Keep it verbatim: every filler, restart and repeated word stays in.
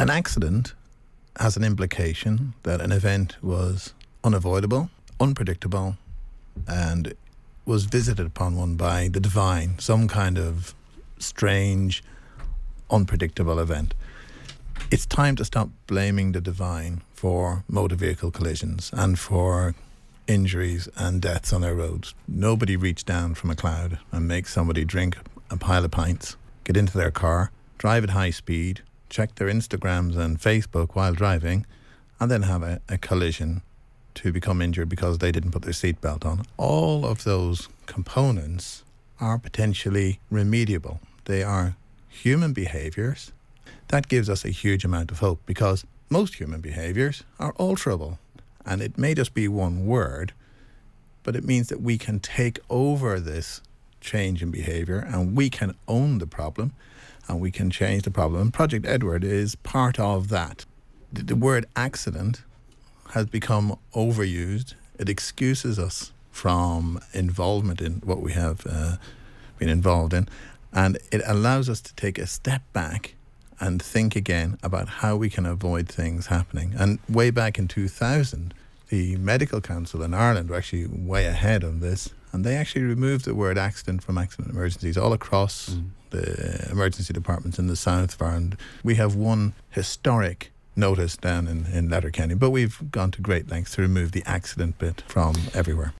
An accident has an implication that an event was unavoidable, unpredictable, and was visited upon one by the divine, some kind of strange, unpredictable event. It's time to stop blaming the divine for motor vehicle collisions and for injuries and deaths on our roads. Nobody reached down from a cloud and makes somebody drink a pile of pints, get into their car, drive at high speed, check their Instagrams and Facebook while driving, and then have a, a collision to become injured because they didn't put their seatbelt on. All of those components are potentially remediable. They are human behaviours. That gives us a huge amount of hope because most human behaviours are alterable. And it may just be one word, but it means that we can take over this change in behaviour and we can own the problem and we can change the problem. And Project Edward is part of that. The, the word accident has become overused. It excuses us from involvement in what we have uh, been involved in, and it allows us to take a step back and think again about how we can avoid things happening. And way back in two thousand, the Medical Council in Ireland were actually way ahead on this, and they actually removed the word accident from accident emergencies all across mm. the emergency departments in the south of Ireland. We have one historic notice down in, in Letterkenny, but we've gone to great lengths to remove the accident bit from everywhere.